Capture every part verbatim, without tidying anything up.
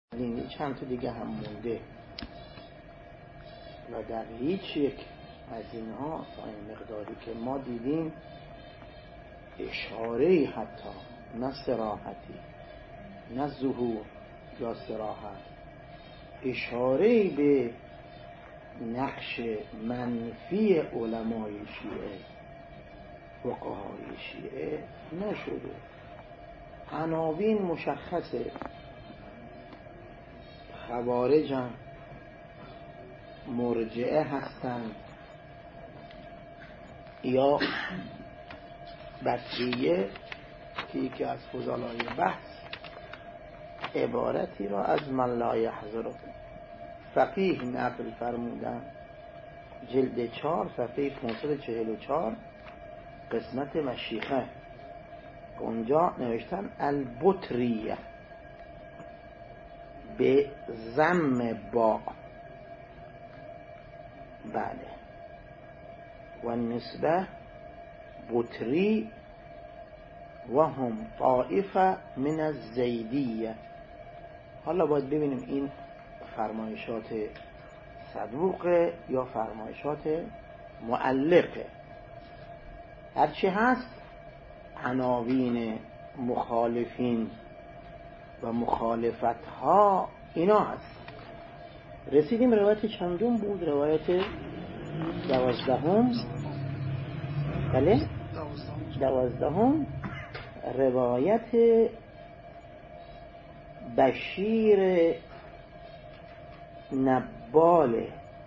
این چند تا دیگه هم مونده و در هیچ یک از اینها تا این مقداری که ما دیدیم اشاره‌ای حتی نه صراحتی نه ظهور یا صراحت اشاره‌ای به نقش منفی علمای شیعه فقهای شیعه نشده. عناوین مشخصه، خوارج هم مرجعه هستند یا بطریه که یکی از فضلای بحث عبارتی را از من لا یحضره فقیه نقل فرمودن، جلد چهار صفحه پانصد و چهل و چهار قسمت مشیخه. اونجا نوشتن البطریه به ضم با، بله، و نسبه بطری و هم طائفه من الزیدیه. حالا باید ببینیم این فرمایشات صدوقه یا فرمایشات معلقه. هرچی هست عناوین مخالفین و مخالفت ها اینا هست. رسیدیم روایت چندم بود؟ روایت دوازدهم. بله دوازدهم روایت بشیر نباله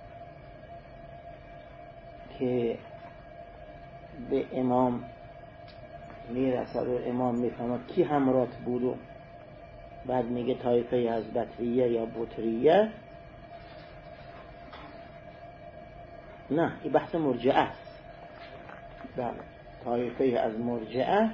که به امام میرسد و امام میفهمد کی همرات بود و بعد میگه طایفه از بطریه یا بطریه. نه، این بحث مرجعه است. بله، طایفه از مرجعه،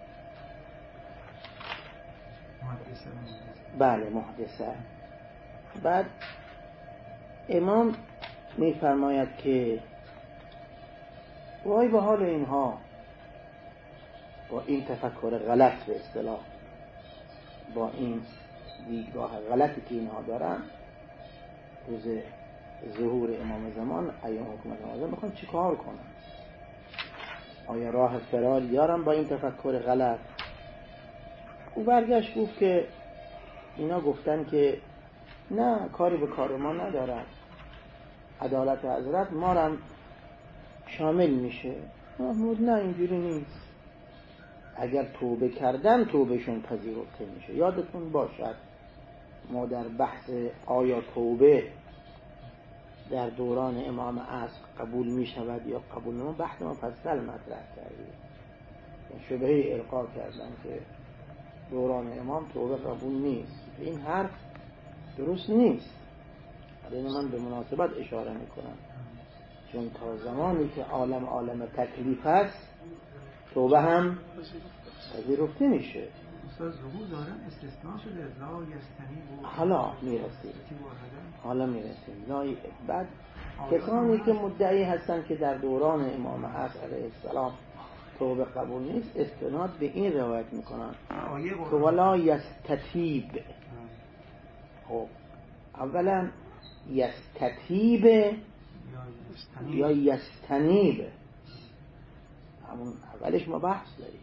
بله محدثه. بعد امام میفرماید که وای به حال اینها با این تفکر غلط، به اصطلاح با این دیدگاه غلطی که اینها دارن روز ظهور امام زمان ایام حکومت امام زمان میخوان چی کار کنن؟ آیا راه فرار یارن با این تفکر غلط؟ او برگشت گفت که اینا گفتن که نه، کاری به کار ما ندارن، عدالت حضرت ما هم شامل میشه. محمود نه، اینجوری نیست. اگر توبه کردن توبهشون پذیرفته میشه. یادتون باشد ما در بحث آیا توبه در دوران امام عصر قبول میشود یا قبول نمیشه بحث ما مفصل مطرح کردیم. شبهه القا کردن که دوران امام توبه قبول نیست. این حرف درست نیست. الان من به مناسبت اشاره میکنم، چون تا زمانی که عالم عالم تکلیف است توبه هم پذیرفته میشه. استاد ظهور دارن استثناء شده لا یستنی. حالا میرسیم حالا میرسیم لای بعد کسانی که مدعی هستن که در دوران امام عصر علیه السلام توبه قبول نیست استناد به این روایت میکنن که ولا یستتیب. خب اولا یستتیب یا یستنیب، همون اولش ما بحث داریم.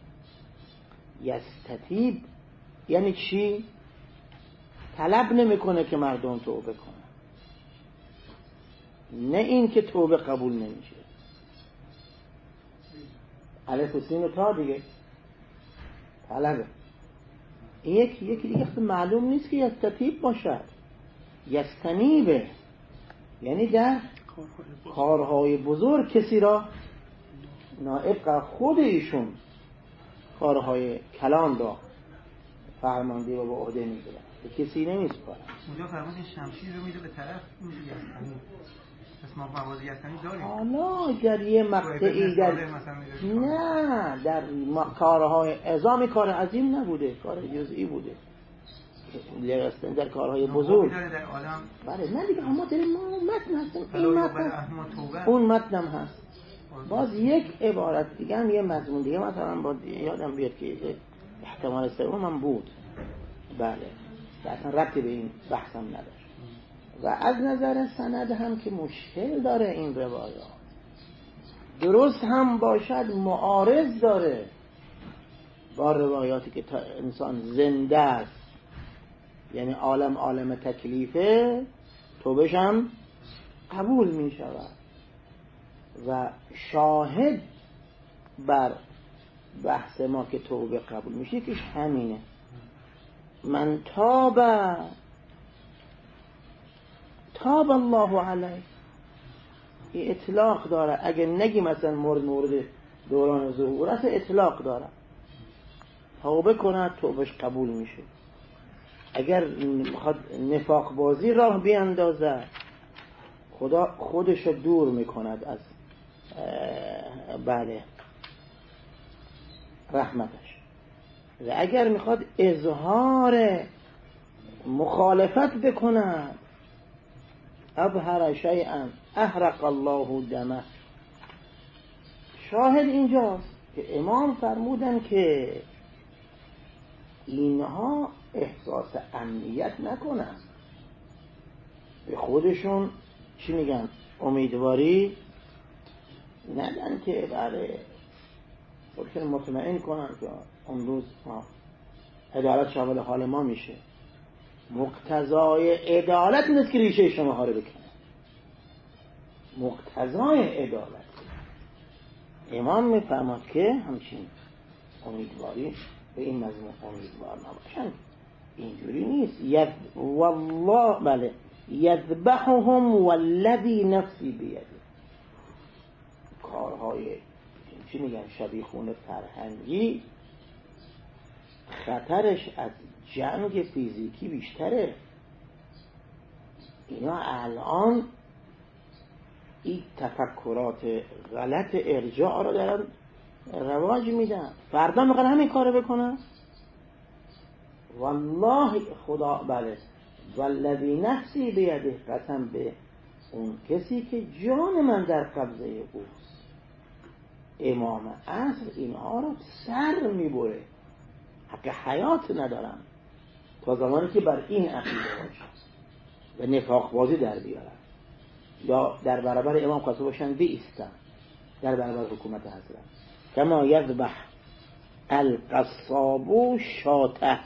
یستتیب یعنی چی؟ طلب نمیکنه که مردم توبه کنن، نه این که توبه قبول نمیشه. الف و سین و تا دیگه طلبه. این یکی یکی دیگه معلوم نیست که یستتیب باشد. یستنیبه یعنی در کارهای بزرگ کسی را نائب خود ایشون کارهای کلان را فرمانده و به عهده میگیره، به کسی نمیسپاره. اونجا فرمود شمشیر رو میده به طرف اون یستنی. پس ما موازی یستنی داریم. حالا اگر یه مقطعی در نه در کارهای عظامی کار عظیم نبوده، کار جزئی بوده، لیستن در کارهای بزرگ. بله نه دیگه، اما داریم ما متن هستیم. این متن اون متنم هست. باز یک عبارت دیگه هم یه مضمون دیگه مثلا با یادم بیاد که احتمال سوم هم بود. بله که اصلا ربطی به این بحثم نداشت. و از نظر سند هم که مشکل داره این روایات، درست هم باشد معارض داره با روایاتی که تا انسان زنده است، یعنی عالم عالم تکلیفه، توبهش هم قبول می شود. و شاهد بر بحث ما که توبه قبول میشه که همینه، من تاب تاب الله علیه. این اطلاق داره، اگه نگی مثلا مورد مورد دوران ظهور است، اطلاق داره، توبه کنه توبهش قبول میشه. اگر میخواد نفاق بازی راه بیاندازه، خدا خودش رو دور میکند از بله رحمتش. و اگر میخواد اظهار مخالفت بکنه، ابهر شیئا احرق الله دمه. شاهد اینجاست که امام فرمودن که اینها احساس امنیت نکنن، به خودشون چی میگن امیدواری ندن که برای خودشون مطمئن کنن که اون روز عدالت شامل حال ما میشه. مقتضای عدالت نیست که ریشه شما ها رو بکنه، مقتضای عدالت. امام میفرماد که همچین امیدواری به این مضمون امیدوار نباشن، اینجوری نیست. ید والله بله یذبحهم والذی نفسی بیده. کارهای چی میگن شبیخون فرهنگی خطرش از جنگ فیزیکی بیشتره. اینا الان این تفکرات غلط ارجاع رو دارن رواج میدن، فردا میخوان همین کارو بکنن. والله خدا بله والذی نفسی بیده، قسم به اون کسی که جان من در قبضه اوست. امام عصر اینها رو سر میبره، حق حیات ندارن تا زمانی که بر این عقیده باشن و نفاق بازی در بیارن یا در برابر امام قاسم باشن بیستن در برابر حکومت حضرت. کما یذبح القصاب شاته.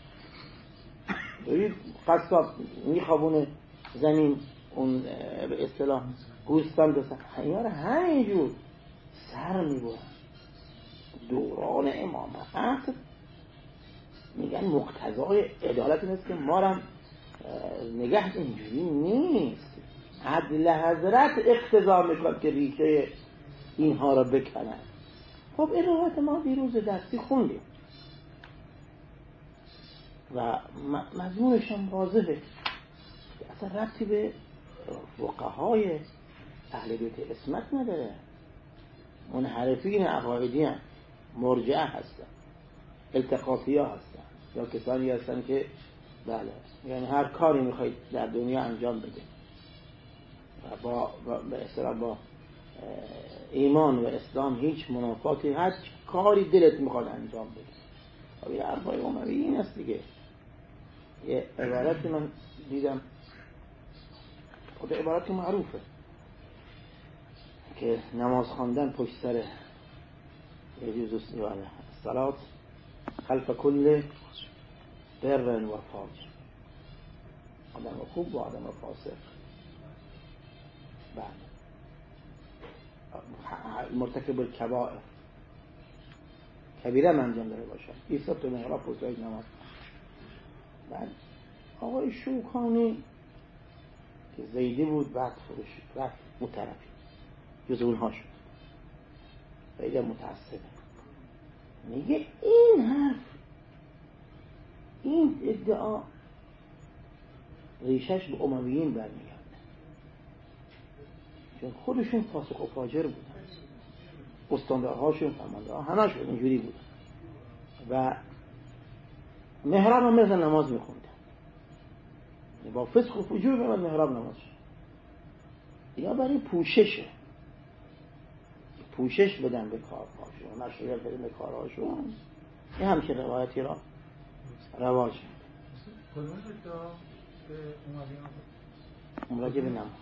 قصاب میخوابونه زمین اون به اصطلاح گوستان دوستان، اینا رو همینجور سر میبرن. دوران امام عصر میگن مقتضای عدالت نیست که ما رو نگه، اینجوری نیست. عدل حضرت اقتضا میکنه که ریشه اینها رو بکنن. خب این روایت ما دیروز درسی خوندیم و مضمونش هم واضحه، اصلا ربطی به فقهای اهل بیت اسمت نداره. منحرفین عقایدی هم مرجعه هستن، التقاطی ها هستن، یا کسانی هستن که بله یعنی هر کاری میخواید در دنیا انجام بده و با به اصطلاح با ایمان و اسلام هیچ منافاتی، هر کاری دلت میخواد انجام بده. و این حرفای اموی این است دیگه. یه عبارتی من دیدم، خود عبارت معروفه که نماز خواندن پشت سر یجوز صلات خلف کل بر و فاجر، آدم خوب و آدم فاسق، بعد مرتکب الکبائر کبیره انجام داره باشه، ایستاد تو محراب پشت سر نماز. بعد آقای شوکانی که زیدی بود بعد خودش رفت اون طرفی جز اونها شد، خیلی متعصبه. میگه این حرف این ادعا ریشش به امویین برمیگرده، چون خودشون فاسق و فاجر بودن، استاندارهاشون فرمانده‌ها همشون اینجوری بود و محراب هم مثل نماز میخوندن، با فسق و فجور به محراب نماز شد. یا برای پوششه، پوشش بدن به کارهاشون، مشروعیت بدن به کارهاشون. این همچه روایتی را رواج کدوم بود تا به اومدیم مراجع به نماز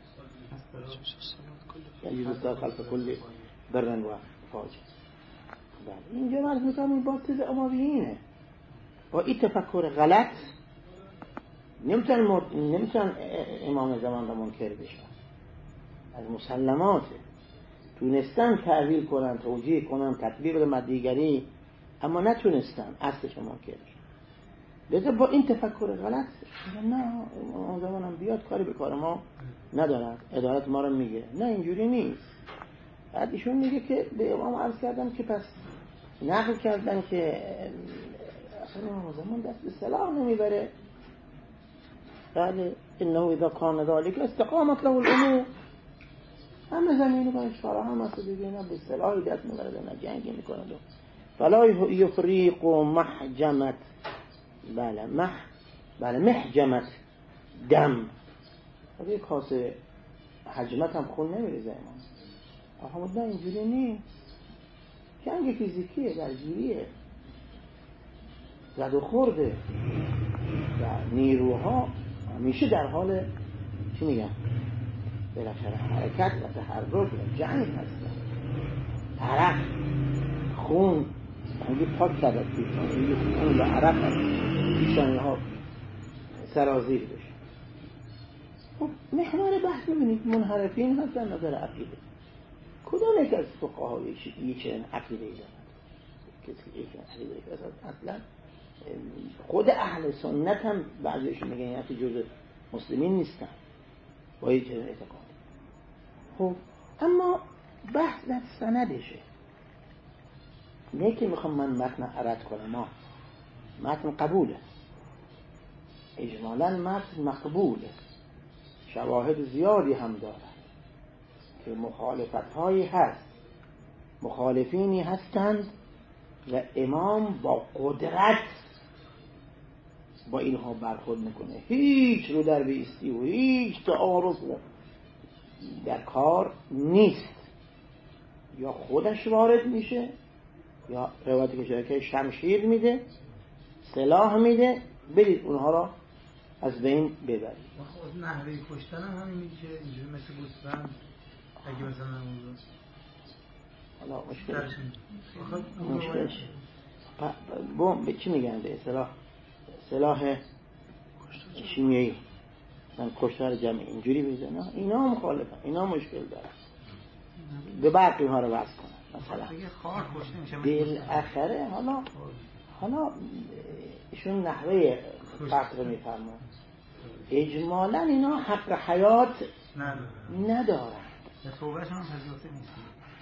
یعنی روزا خلف کل برن و فاجر. بله اینجا مرز میکنم این باطل امویینه. با این تفکر غلط نمیتونن مر... نمیتونن امام زمان را منکر بشن. از مسلماته تونستن تعویل کنن، توجیه کنن، تطبیق به مدیگری، اما نتونستن اصلش منکر بشن. بذار با این تفکر غلط نه امام زمان هم بیاد کاری به کار ما ندارد، عدالت ما رو میگه. نه اینجوری نیست. بعد ایشون میگه که به امام عرض کردم که پس نقل کردن که اصلا امام زمان دست به سلاح نمیبره. بله انه اذا کان ذلك استقامت له الامور. همه زمینی با اشاره هم هست دیگه، نه به سلاحی دست میبره نه جنگی میکنه. فلا یفریق محجمت بله مح بله محجمت دم. اگه کاسه حجمت هم خون نمیریزه امام. آها نه اینجوری نیست. جنگ فیزیکیه، درگیریه، زد و خورده و نیروها همیشه در حال چی میگن بالاخره حرکت و تحرک و جنگ هستن. عرق خون اگه پاک کرده پیشان اگه خون و عرق پیشانی ها سرازیر بشه. خب محور بحث ببینید منحرفین هستن نظر عقیده. کدام یک از فقهای یک چنین عقیده ای دارد؟ کسی یک عقیده ای دارد؟ اصلا خود اهل سنت هم بعضیشون میگن این که جزء مسلمین نیستن با یک چنین اعتقاد. خب اما بحث در سندشه. نه که میخوام من متن عرض کنم، ما متن قبوله، اجمالا متن مقبوله، شواهد زیادی هم داره که مخالفت هایی هست، مخالفینی هستند و امام با قدرت با اینها برخورد میکنه، هیچ رو در بیستی و هیچ تعارض در کار نیست. یا خودش وارد میشه یا روایتی که شده که شمشیر میده، سلاح میده، برید اونها را از بین ببرید. خب نحوه کشتن هم همین میشه اینجوری مثل گوسفند اگه مثلا نمونده حالا مشکلش مشکلش بوم به چی میگن به اصطلاح سلاح شیمیایی من کشتار جمعی اینجوری بزنه، اینا مخالفن، اینا مشکل دارن. به باقی ها رو وضع کنن مثلا بالاخره حالا حالا ایشون نحوه قتل رو میفرمون اجمالا اینا حق حیات ندارن. توبهش هم پذیرفته نیست.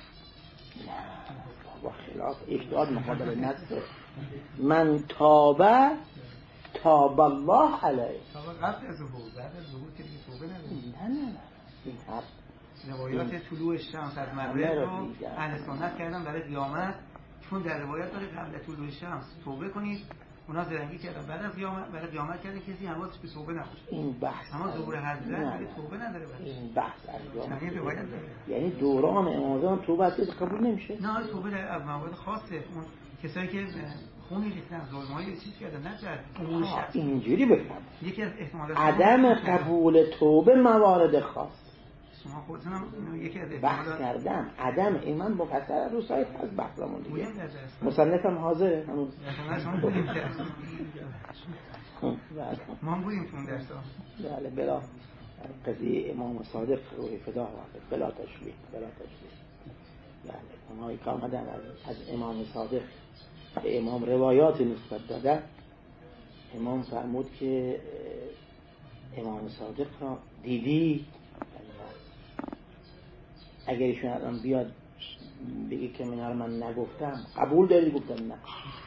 نه با خلاف اجتهاد مقابل نفس من تابه تاب الله علیه. تابه قبل از ظهور، بعد از ظهور که دیگه توبه نداره. نه نه نه این حرف روایات طلوع شمس از مغرب رو اهل سنت کردن برای قیامت، چون در روایت داره قبل طلوع شمس توبه کنید، اونا زرنگی کردن بعد از قیامت برای قیامت کردن کسی حواسش به توبه نباشه. این بحث اما ظهور حضرت برای توبه نداره. این بحث از یعنی روایت داره، یعنی دوران امام زمان توبه از قبول نمیشه. نه توبه در از موارد خاصه، اون کسایی که خونی ریختن ظلمایی چیز کردن نه در عموم شخص. اینجوری بفهم یکی از احتمالات عدم قبول توبه موارد خاص. شما خودتون هم یکی از بحث کردم عدم ایمان مفصل رو سایت از بحثمون دیگه مصنفم حاضره همون ما هم بودیم تو اون درس ها. بله بلا قضیه امام صادق روحی فدا بلا تشبیه بلا تشبیه. بله اونهایی که آمدن از امام صادق به امام روایات نسبت دادن، امام فرمود که امام صادق را دیدی، اگر ایشون الان بیاد بگه که من رو من نگفتم قبول داری؟ گفتم نه.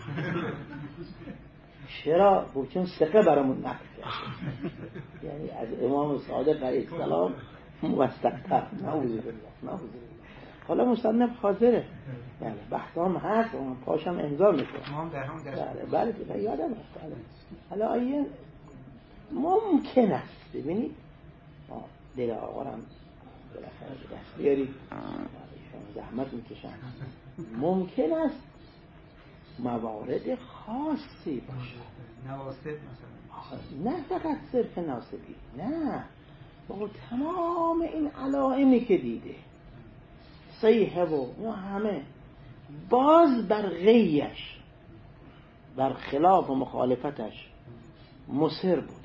چرا؟ چون ثقه برامون نقل کرد، یعنی از امام صادق علیه السلام موثق‌تر. نعوذ بالله نعوذ بالله. حالا مصنف حاضره، یعنی بحثام هست اون پاشم امضا میکنه. ما هم در هم درس بله بله یادم هست. حالا آیه ممکن است ببینید دل آقا هم بالاخره دست بیارید، زحمت میکشن، ممکن است موارد خاصی باشه، نواسط مثلا، نه فقط صرف ناسبی، نه با تمام این علائمی که دیده، صیحه و همه باز بر غیش، بر خلاف و مخالفتش مصر بوده.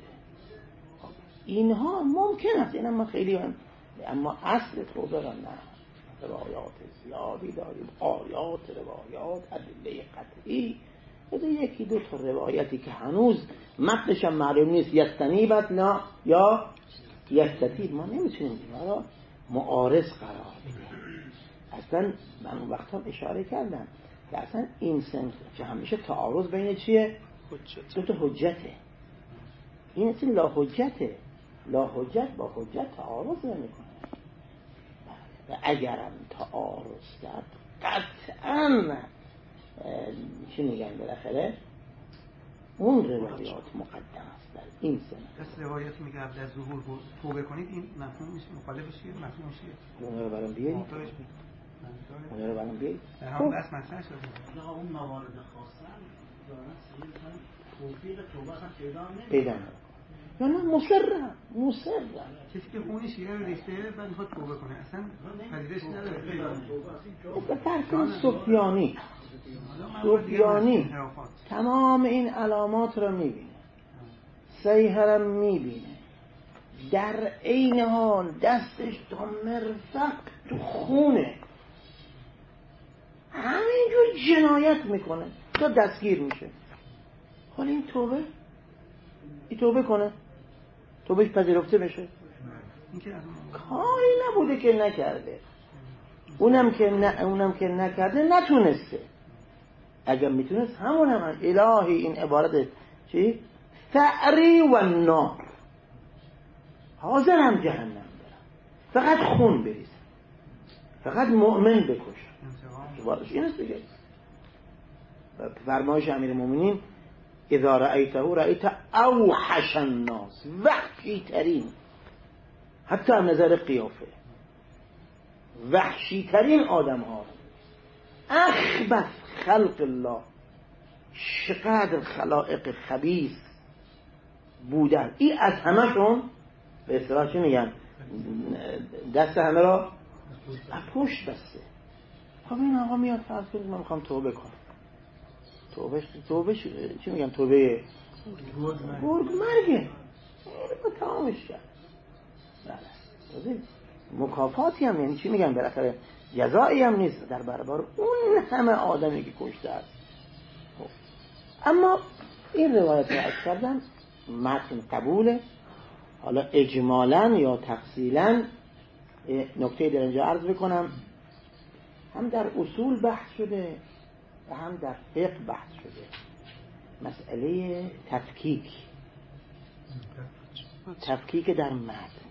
اینها ممکن است، اینم ما خیلی هم، اما اصل توبه را نه. روایات زیادی داریم، آیات، روایات، ادله قطعی. بده یکی دو تا روایتی که هنوز متنش هم معلوم نیست، یستنیبت نه یا یستتیب، ما نمیتونیم اینا را معارض قرار بدیم. اصلا من اون وقت هم اشاره کردم که اصلا این سنف که همیشه تعارض بین چیه؟ دو تا حجته. این اصلا لا حجته، لا حجت با حجت تعارض نمیکنه. و اگرم تعارض کرد قطعا چی میگن بالاخره اون روایات مقدم است در این سنه. پس روایاتی میگه قبل از ظهور توبه کنید، این مفهوم میشه، مخالفش چیه؟ مفهومش چیه؟ اون رو برام بیارید، اون رو برام بیارید. در همون بس مطرح شده اون موارد خاصه دارن سریعا توفیق توبه هم پیدا نمیکنه، پیدا نمیکنه یا نه مصرم مصرم کسی که خونی شیعه رو ریخته بعد میخواد توبه کنه اصلا پذیرش نداره. به فرق سفیانی سفیانی تمام این علامات رو میبینه، صیحه رو میبینه، در عین حال دستش تا مرفق تو خونه، همینجور جنایت میکنه تا دستگیر میشه. حالا این توبه این توبه کنه، توبهش پذیرفته بشه؟ کاری نبوده که نکرده، اونم که نه اونم که نکرده نتونسته. اگر میتونست همون هم الهی این عبارت چی؟ ثأری و نار، حاضرم جهنم برم، فقط خون بریزم، فقط مؤمن بکشم. این است دیگه. فرمایش امیرالمومنین اذا رأیته رأیت اوحش الناس، وحشی ترین، حتی از نظر قیافه وحشی ترین آدم ها، اخبث خلق الله، چقدر خلائق خبیث بودن. این از همشون به اصطلاح چی میگن؟ دست همه را پشت بسته. خب این آقا میاد فرض کنید من میخوام توبه کنم، توبه توبه چی میگن؟ توبه گرگ مرگه، با تمامش کرد. بله مکافاتی هم، یعنی چی میگن؟ بالاخره جزایی هم نیست در برابر اون همه آدمی که کشته است. اما این روایت رو عرض کردم متن قبوله. حالا اجمالاً یا تفصیلاً نکته در اینجا عرض بکنم، هم در اصول بحث شده و هم در فقه بحث شده. مسئله تفکیک تفکیک در متن.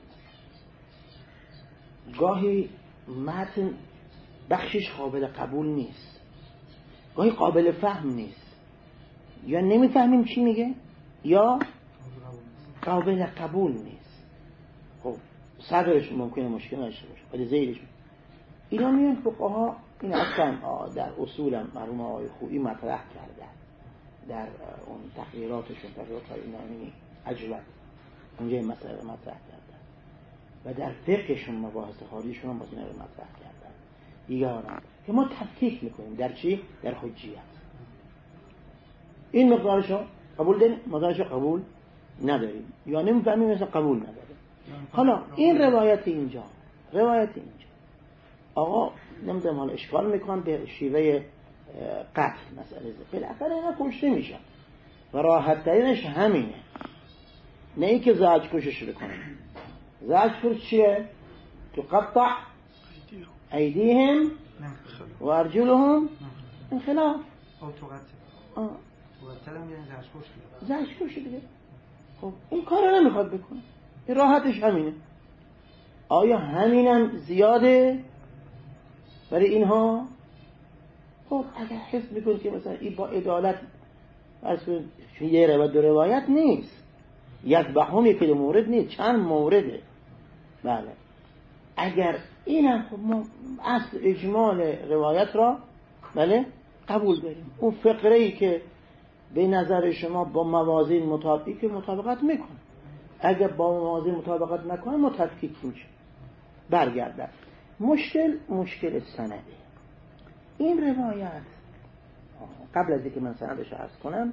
گاهی متن بخشش قابل قبول نیست، گاهی قابل فهم نیست، یا نمیفهمیم چی میگه یا قابل قبول نیست. خب صدرش ممکنه مشکل نشه باشه ولی زیرش اینا میان فقها این اصلا در اصولم مرحوم آقای خویی مطرح کردن در اون تحقیراتشون، تحقیرات های اینانی عجلت اونجا این مسئله مطرح کردن و در فقهشون مباحث خاریشون هم باز این رو مطرح کردن دیگران که ما تفکیک میکنیم در چی؟ در حجیت. این مقدارشو قبول داریم، مقدارشو قبول نداریم، یا نمیفهمیم مثلا قبول نداریم. حالا این روایت اینجا روایت اینجا آقا نمیدونم حالا اشکال میکنم به شیوه قتل مسئله بالاخره اینا کشته میشن و راحت ترینش همینه، نه ای که زاج کشش بکنن. زاج کش چیه؟ تقطع ایدیهم و ارجلهم من خلاف او تقطع آه تقطع یعنی زاج کش زاج کش دیگه. خب این کار نمیخواد بکنه، این راحتش همینه. آیا همینم زیاده برای اینها؟ خب اگر حس میکنید که مثلا این با عدالت چون یه روایت دو روایت نیست، یذبحهم یکی دو مورد نیست، چند مورده. بله اگر اینم خب ما اصل اجمال روایت را بله قبول داریم. اون فقره‌ای که به نظر شما با موازین مطابقی که مطابقت میکنه، اگر با موازین مطابقت نکنه متفکیک میشه، برگردن. مشکل مشکل سنده. این روایت قبل از اینکه من سندش عرض کنم،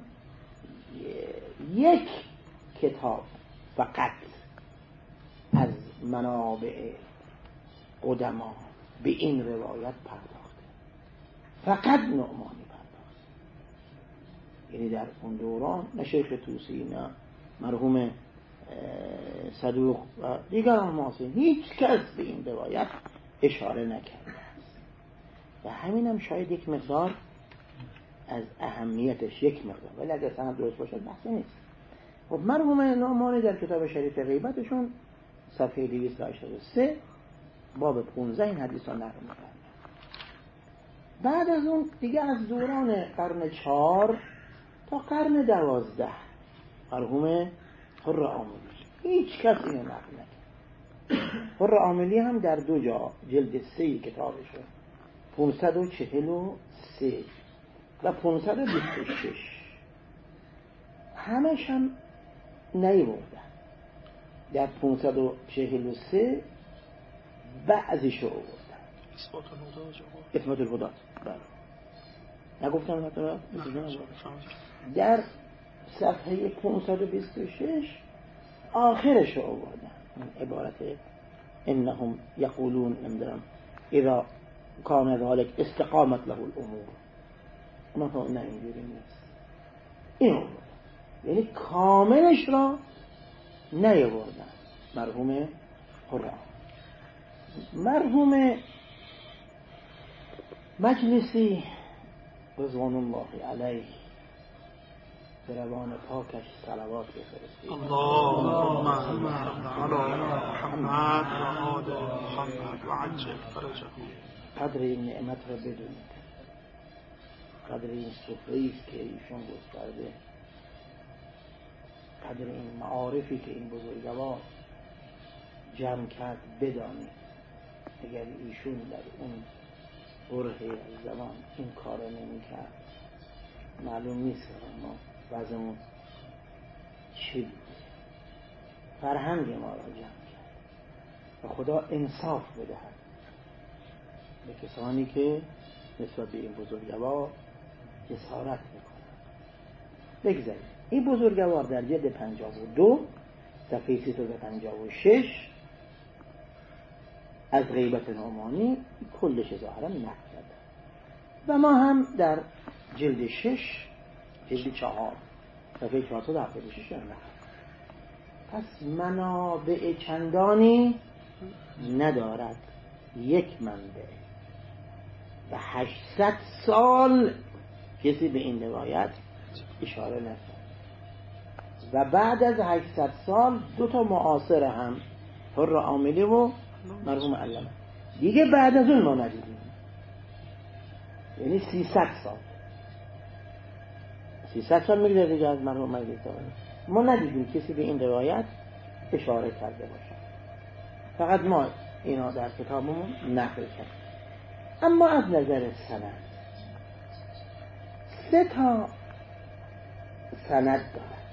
یک کتاب فقط از منابع قدما به این روایت پرداخته، فقط نعمانی پرداخته. یعنی در اون دوران نه شیخ طوسی نه مرحوم صدوق و دیگران معاصرین هیچ کس به این روایت اشاره نکرده است و همین هم شاید یک مقدار از اهمیتش یک مقدار، ولی اگر سند درست باشد بحثی نیست. خب مرحوم نعمانی در کتاب شریف غیبتشون صفحه دویست و هشتاد و سه باب پانزده این حدیث ها نقل می‌کنه. بعد از اون دیگه از دوران قرن چهار تا قرن دوازده مرحوم حر عاملی هیچ کس اینو نقل نکرد. حر عاملی هم در دو جا جلد سه کتابشه پانصد و چهل و سه و پانصد و بیست و شش همش هم نیوردن. در پانصد و چهل و سه بعضیش رو آوردن. اثبات الهدات اثبات الهدات بله نگفتم حتی در صفحه پانصد و بیست و شش آخرش رو آوردن عبارت انهم یقولون نمیدونم اذا کان ذلك استقامت له الامور. ما فهم نه اینجوری نیست. این آوردن یعنی کاملش را نیاوردن. مرحوم قرآن مرحوم مجلسی رضوان الله علیه به روان پاکش صلوات بفرستید. اللهم علی محمد و آل محمد و عجل فرجهم. قدر این نعمت را بدونید، قدر این سفره‌ای که ایشون گسترده، قدر این معارفی که این بزرگوار جمع کرد بدانید. اگر ایشون در اون برهه از زمان این کار نمی کرد معلوم نیست ما وضعمون چی بود. فرهنگ ما را جمع کرد و خدا انصاف بدهد به کسانی که نسبت به این بزرگوار جسارت میکنند. بگذارید این بزرگوار در جلد پنجاه و دو صفحه سیصد و پنجاه و شش از غیبت نعمانی کلش ظاهرا نقل کرده و ما هم در جلد شش جلد چهار صفحه چهارصد و هفتاد و شش نقل. پس منابع چندانی ندارد، یک منبع و هشتصد سال کسی به این روایت اشاره نکرد و بعد از هشتصد سال دو تا معاصر هم حر عاملی و مرحوم علامه دیگه بعد از اون ما ندیدیم، یعنی سیصد سال سیصد سال میگذره دیگه از مرحوم مجلسی ما ندیدیم کسی به این روایت اشاره کرده باشه. فقط ما اینا در کتابمون نقل کرد. اما از نظر سند سه تا سند دارد.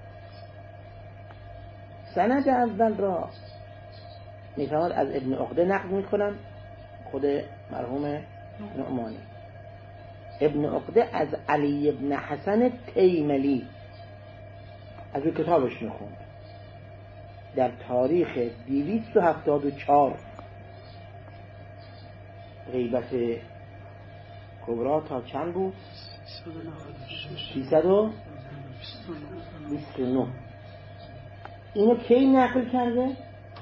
سند اول را میفهمد از ابن عقده نقل میکنم، خود مرحوم نعمانی. ابن عقده از علی ابن حسن تیملی از این کتابش میخوند در تاریخ دویست و هفتاد و چهار غیبت کبرا تا چند بود؟ سیصد و بیست و نه. اینو کی نقل کرده؟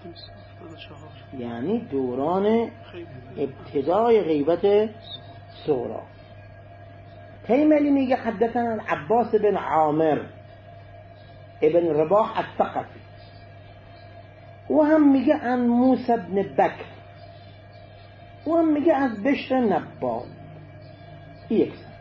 یعنی دوران ابتدای غیبت صغرا. تیملی میگه حدثنا عباس بن عامر ابن رباح الثقفی و هم میگه عن موسی بن بکر و هم میگه از بشر نبال. یک سن.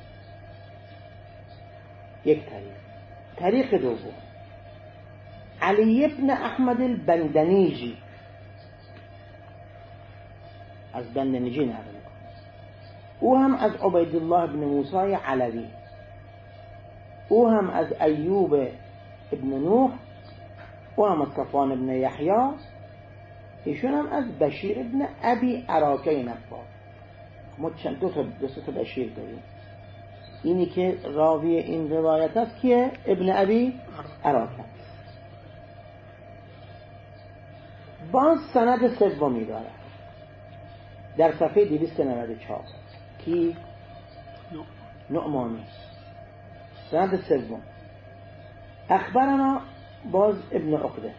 یک طریق. طریق دوم علی ابن احمد البندنیجی از بندنیجی نقل میکنه. او هم از عبیدالله ابن موسی علوی، او هم از ایوب ابن نوح، او هم از صفوان ابن یحیی، ایشون هم از بشیر ابن ابی عراکه نفار. ما چند دو تا دو تا بشیر داریم. اینی که راوی این روایت است کیه؟ ابن ابی عراکه. باز سند سومی داره در صفحه دویست و نود و چهار کی؟ نعمانی. سند سوم اخبرنا باز ابن عقده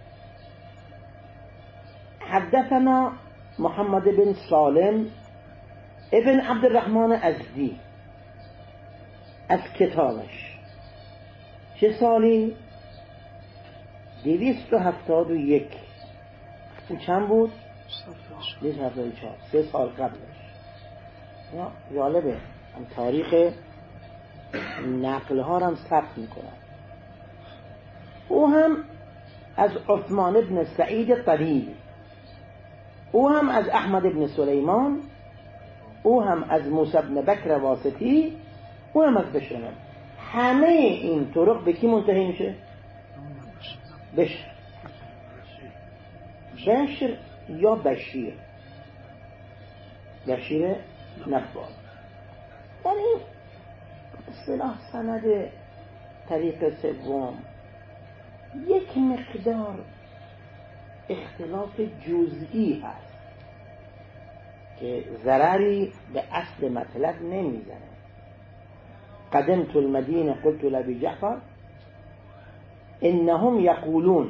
حدثنا محمد بن سالم ابن عبد الرحمن ازدی از کتابش چه سالی؟ دویست و هفتاد و یک. او چند بود؟ دویست و هفتاد و چهار، سه سال قبلش. یا جالبه هم تاریخ نقل ها هم ثبت میکنن. او هم از عثمان ابن سعید طویل، او هم از احمد ابن سلیمان، او هم از موسی ابن بکر واسطی، او هم از بشر. همه این طرق به کی منتهی میشه؟ بشر. بشر یا بشیر، بشیر نفار. در این اصطلاح سند طریق سوم یک مقدار اختلاف جزئی هست که ضرری به اصل مطلب نمیزنه. قدمت المدینه قلت لابی جعفر انهم یقولون،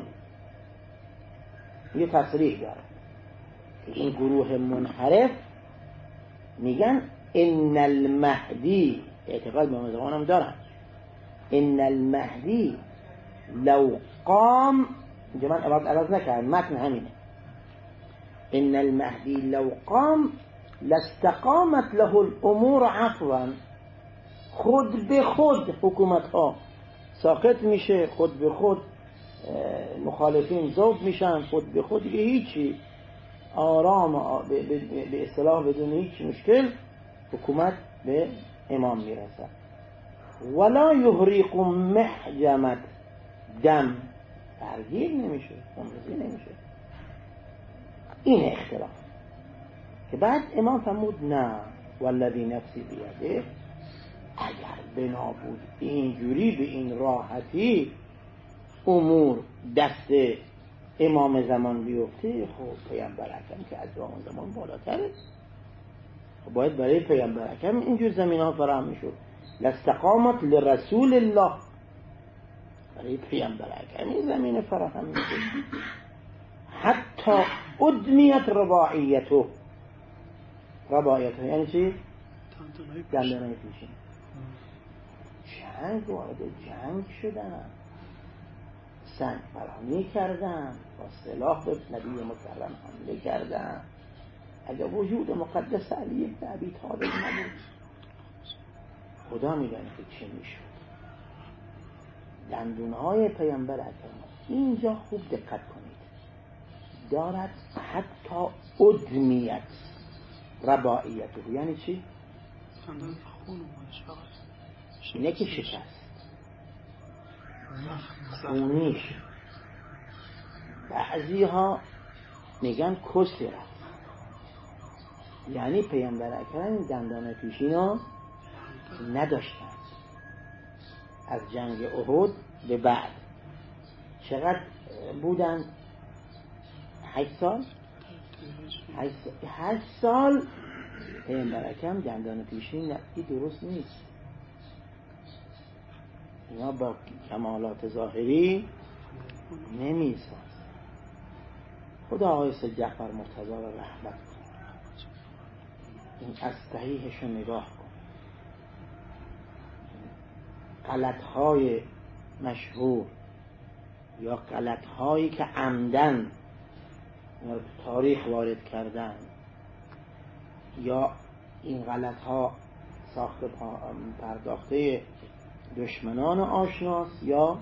یه تصریح داره این گروه منحرف میگن ان المهدی، اعتقاد به مزمان هم دارن، ان المهدی لو قام، اینجا من عوض عوض نکرد، متن همینه، ان المهدی لو قام لاستقامت له الامور عفوا. خود به خود حکومت ها ساقط میشه، خود به خود مخالفین ذوب میشن، خود به خود دیگه هیچی، آرام به اصطلاح بدون هیچ مشکل حکومت به امام میرسد. ولا یحرق محجمت دم، درگیر نمیشه، خونریزی نمیشه. این اختلاف که بعد امام فرمود نه والذی نفسی بیده، اگر بنا بود اینجوری به این راحتی امور دست امام زمان بیفته، خب پیامبر اکرم که از اون زمان بالاتره، خب باید برای پیامبر اکرم اینجور زمین ها فراهم میشد. لاستقامت لرسول الله، برای پیامبر اکرم این زمین فراهم میشد. حتی ادمیت رباعیته، رباعیته یعنی چی؟ دندانای پیشین. جنگ وارد جنگ شدن، سنگ فراهمی کردن، با سلاح به نبی مکرم حمله کردن. اگر وجود مقدس علی بن ابی طالب نبود، خدا میدونه که چه میشد. دندونهای پیامبر اکرم اینجا خوب دقت کنید، دارد حتی ادمیت رباعیت. یعنی چی؟ اینه که شکست خونیش. بعضی ها میگن کسی رفت، یعنی پیامبر اکرم دندان پیشینو نداشتن. از جنگ احد به بعد چقدر بودن؟ هشت سال هشت سال پیامبر اکرم دندان پیشین نفتی درست نیست. اینا با کمالات ظاهری نمیساز. خدا آقای سید جعفر مرتضی را رحمت کن. این از صحیحش نگاه کن. غلط‌های مشهور یا غلط‌هایی که عمدن تاریخ وارد کردن، یا این غلط‌ها ساخته پرداخته دشمنان آشناس یا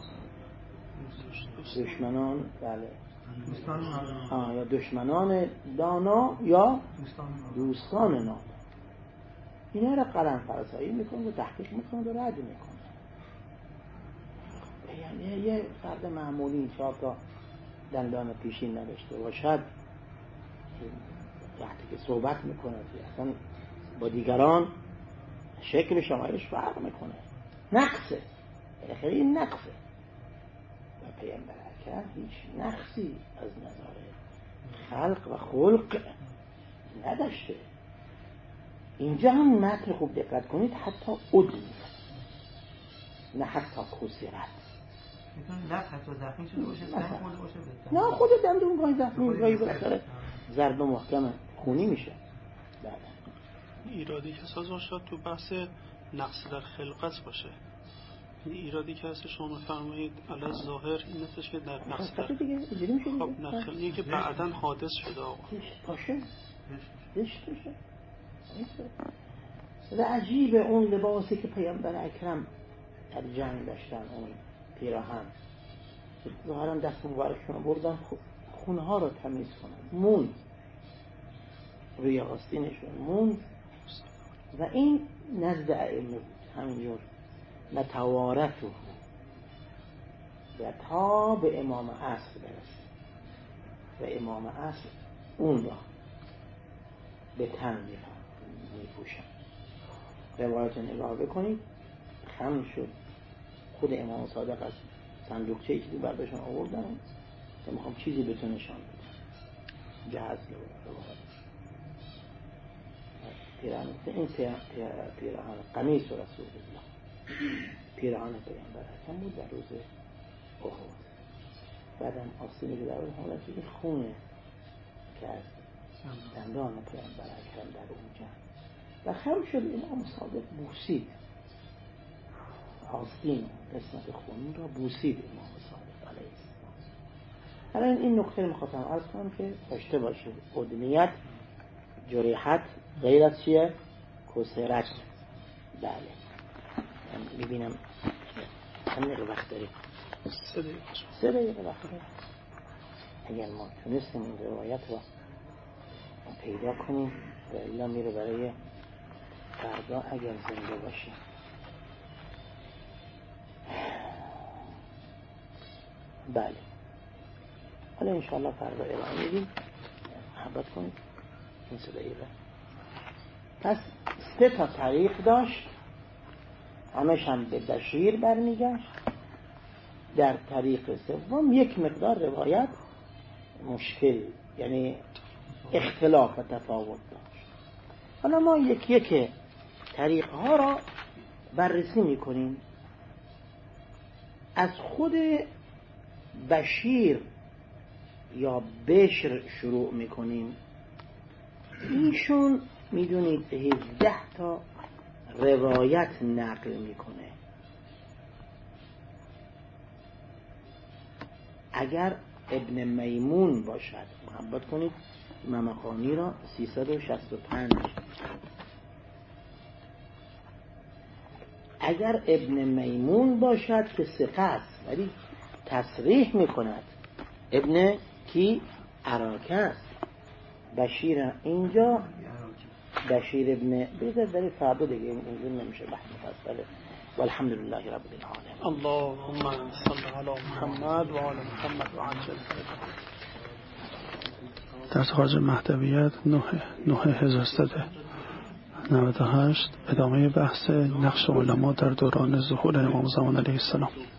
دشمنان بله آه یا دشمنان دانا یا دوستان نادان. اینا را قلم فرسایی میکنه و تحقیق میکنه و رد میکنه. یعنی یه فرد معمولی چهار تا دندان پیشین نداشته باشد، وقتی که صحبت میکنه اصلا با دیگران شکل شمایش فرق میکنه، نقصه، بالاخره این نقصه. و پیامبر اکرم هیچ نقصی از نظر خلق و خلق نداشته. اینجا هم متن خوب دقت کنید، حتی ادنی نه حتی کسرت، نه حتی زخمی شده باشه، سنگ خورده باشه، نه خود دندون گاهی زخمی گاهی بالاخره ضربه محکم خونی میشه. بله ایرادی که سازمان شد تو بحث نقص در خلقت باشه، این ایرادی که هست شما فرمایید علی ظاهر این نفسش که در نقص در خب نخلی که بعداً حادث شده آقا باشه رشت بشه. و عجیب اون لباسی که پیامبر اکرم در جنگ داشتن، اون پیراهن ظاهرا دست مبارکشون بردن خونها رو تمیز کنن، مون روی آستینشون مون. و این نزد ائمه بود همینجور نتوارثه و تا به امام عصر برسه و امام عصر اون را به تن میپوشن. روایت نگاه بکنید، خم شد خود امام صادق از صندوقچه چیزی برداشتن آوردن که میخوام چیزی بهتون نشان بدم، جهاز روایت پیراهن این پیراهن قمیص رسول الله، پیراهن پیامبر اکرم بود در روز احد. بعدم آستینی که در اون حالت این خونه که از دندان پیامبر اکرم در اونجا و خم شد امام صادق بوسید آستین قسمت خون را، بوسید امام صادق علیه السلام. الان این نکته میخواستم عرض کنم که داشته باشه ادنیت جریحت غیر از چیه؟ کسرت. بله من میبینم چند دقیقه وقت داریم؟ سه دقیقه سه دقیقه وقت داریم. اگر ما تونستیم این روایت رو پیدا کنیم و الا میره برای فردا اگر زنده باشیم. بله حالا انشاءالله فردا ارائه میدیم، محبت کنید این سه دقیقه. پس سه تا طریق داشت، همش هم به بشیر برمیگشت. در طریق سوم یک مقدار روایت مشکل، یعنی اختلاف و تفاوت داشت. حالا ما یک یک طریق ها را بررسی میکنیم. از خود بشیر یا بشر شروع میکنیم. ایشون میدونید هفده تا روایت نقل میکنه. اگر ابن میمون باشد، محبت کنید ممخانی را سیصد و شصت و پنج، اگر ابن میمون باشد که ثقه است ولی تصریح میکند ابن کی عراکه است. بشیر اینجا بشیر ابن بذار برای فردا دیگه اینجور نمیشه بحث مفصله. والحمد لله رب العالمین. اللهم صل علی محمد و آل محمد و عجل. درس خارج مهدویت نه نه هزار و سیصد و نود و هشت ادامه بحث نقش علما در دوران ظهور امام زمان علیه السلام.